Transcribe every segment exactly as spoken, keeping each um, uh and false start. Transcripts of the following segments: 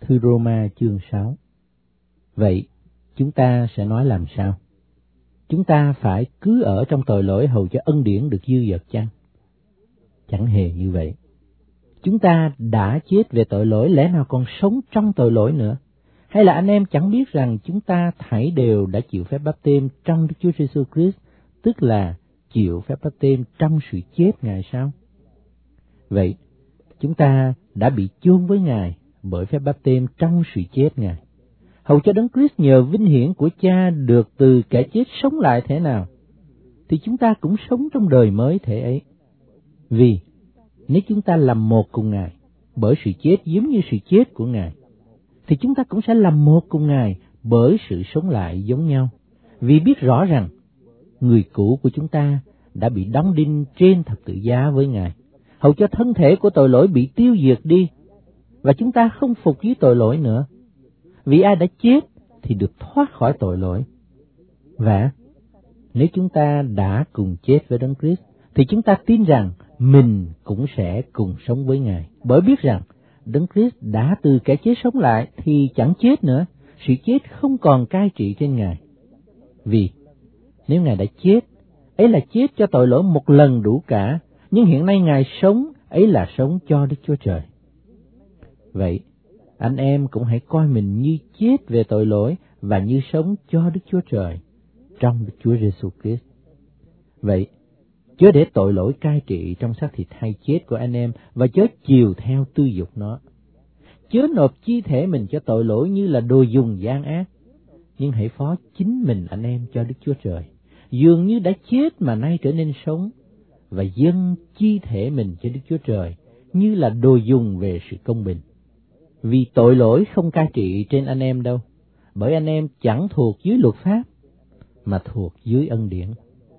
Thư Roma chương sáu. Vậy, chúng ta sẽ nói làm sao? Chúng ta phải cứ ở trong tội lỗi hầu cho ân điển được dư dật chăng? Chẳng hề như vậy. Chúng ta đã chết về tội lỗi, lẽ nào còn sống trong tội lỗi nữa? Hay là anh em chẳng biết rằng chúng ta thảy đều đã chịu phép báp têm trong Đức Chúa Giêsu Christ, tức là chịu phép báp têm trong sự chết Ngài sao? Vậy, chúng ta đã bị chôn với Ngài bởi phép báp têm trong sự chết Ngài, hầu cho Đấng Christ nhờ vinh hiển của Cha được từ kẻ chết sống lại thế nào, thì chúng ta cũng sống trong đời mới thể ấy. Vì nếu chúng ta làm một cùng Ngài bởi sự chết giống như sự chết của Ngài, thì chúng ta cũng sẽ làm một cùng Ngài bởi sự sống lại giống nhau. Vì biết rõ rằng người cũ của chúng ta đã bị đóng đinh trên thập tự giá với Ngài, hầu cho thân thể của tội lỗi bị tiêu diệt đi, và chúng ta không phục với tội lỗi nữa. Vì ai đã chết thì được thoát khỏi tội lỗi. Và nếu chúng ta đã cùng chết với Đấng Christ, thì chúng ta tin rằng mình cũng sẽ cùng sống với Ngài, bởi biết rằng Đấng Christ đã từ kẻ chết sống lại thì chẳng chết nữa, sự chết không còn cai trị trên Ngài. Vì nếu Ngài đã chết, ấy là chết cho tội lỗi một lần đủ cả, nhưng hiện nay Ngài sống, ấy là sống cho Đức Chúa Trời. Vậy, anh em cũng hãy coi mình như chết về tội lỗi và như sống cho Đức Chúa Trời trong Đức Chúa Giêsu Christ. Vậy, chớ để tội lỗi cai trị trong xác thịt hay chết của anh em và chớ chiều theo tư dục nó. Chớ nộp chi thể mình cho tội lỗi như là đồ dùng gian ác, nhưng hãy phó chính mình anh em cho Đức Chúa Trời, dường như đã chết mà nay trở nên sống, và dâng chi thể mình cho Đức Chúa Trời như là đồ dùng về sự công bình. Vì tội lỗi không cai trị trên anh em đâu, bởi anh em chẳng thuộc dưới luật pháp, mà thuộc dưới ân điển.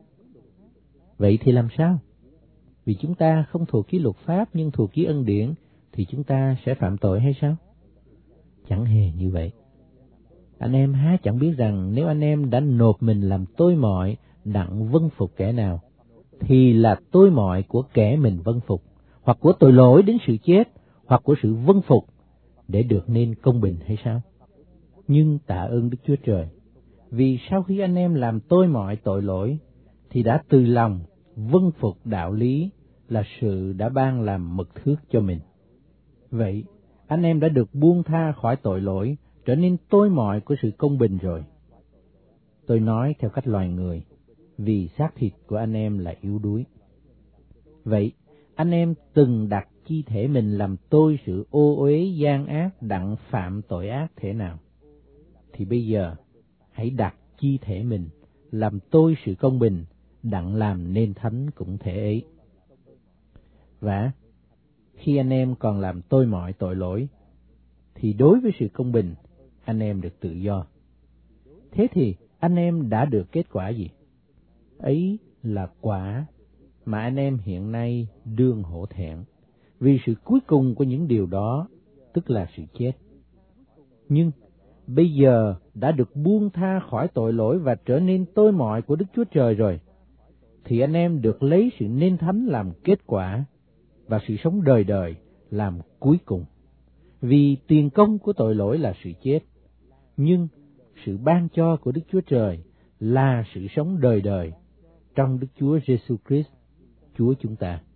Vậy thì làm sao? Vì chúng ta không thuộc dưới luật pháp nhưng thuộc dưới ân điển, thì chúng ta sẽ phạm tội hay sao? Chẳng hề như vậy. Anh em há chẳng biết rằng nếu anh em đã nộp mình làm tôi mọi đặng vâng phục kẻ nào, thì là tôi mọi của kẻ mình vâng phục, hoặc của tội lỗi đến sự chết, hoặc của sự vâng phục để được nên công bình hay sao? Nhưng tạ ơn Đức Chúa Trời, vì sau khi anh em làm tôi mọi tội lỗi, thì đã từ lòng vâng phục đạo lý là sự đã ban làm mực thước cho mình. Vậy, anh em đã được buông tha khỏi tội lỗi, trở nên tôi mọi của sự công bình rồi. Tôi nói theo cách loài người, vì xác thịt của anh em là yếu đuối. Vậy, anh em từng đặt chi thể mình làm tôi sự ô uế gian ác đặng phạm tội ác thế nào, thì bây giờ hãy đặt chi thể mình làm tôi sự công bình đặng làm nên thánh cũng thể ấy. Và khi anh em còn làm tôi mọi tội lỗi, thì đối với sự công bình anh em được tự do. Thế thì anh em đã được kết quả gì? Ấy là quả mà anh em hiện nay đương hổ thẹn, vì sự cuối cùng của những điều đó, tức là sự chết. Nhưng bây giờ đã được buông tha khỏi tội lỗi và trở nên tôi mọi của Đức Chúa Trời rồi, thì anh em được lấy sự nên thánh làm kết quả, và sự sống đời đời làm cuối cùng. Vì tiền công của tội lỗi là sự chết, nhưng sự ban cho của Đức Chúa Trời là sự sống đời đời trong Đức Chúa Giêsu Christ, Chúa chúng ta.